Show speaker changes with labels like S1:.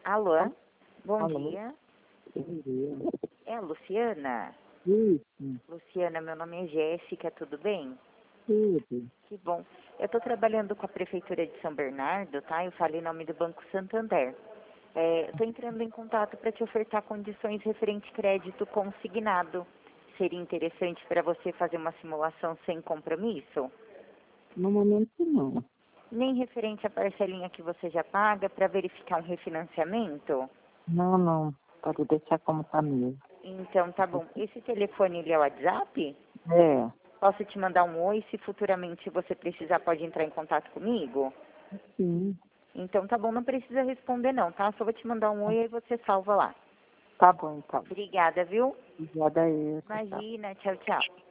S1: Alô? Bom
S2: Alô?
S1: dia.
S2: Bom dia.
S1: É a Luciana?
S2: Isso,
S1: Luciana, meu nome é Jéssica, tudo bem?
S2: tudo.
S1: Que bom. Eu estou trabalhando com a Prefeitura de São Bernardo, tá? Eu falei em nome do Banco Santander. Estou entrando em contato para te ofertar condições referente crédito consignado. Seria interessante para você fazer uma simulação sem compromisso?
S2: No momento, não.
S1: Nem referente à parcelinha que você já paga para verificar um refinanciamento?
S2: Não, não. Pode deixar como tá mesmo.
S1: Então, tá bom. Esse telefone, ele é o WhatsApp?
S2: É,
S1: Posso te mandar um oi, se futuramente você precisar pode entrar em contato comigo?
S2: sim.
S1: Então tá bom, não precisa responder não, tá? Só vou te mandar um oi e você salva lá.
S2: Tá bom, então.
S1: Obrigada, viu?
S2: Obrigada aí. Tchau.
S1: Imagina, tchau, tchau.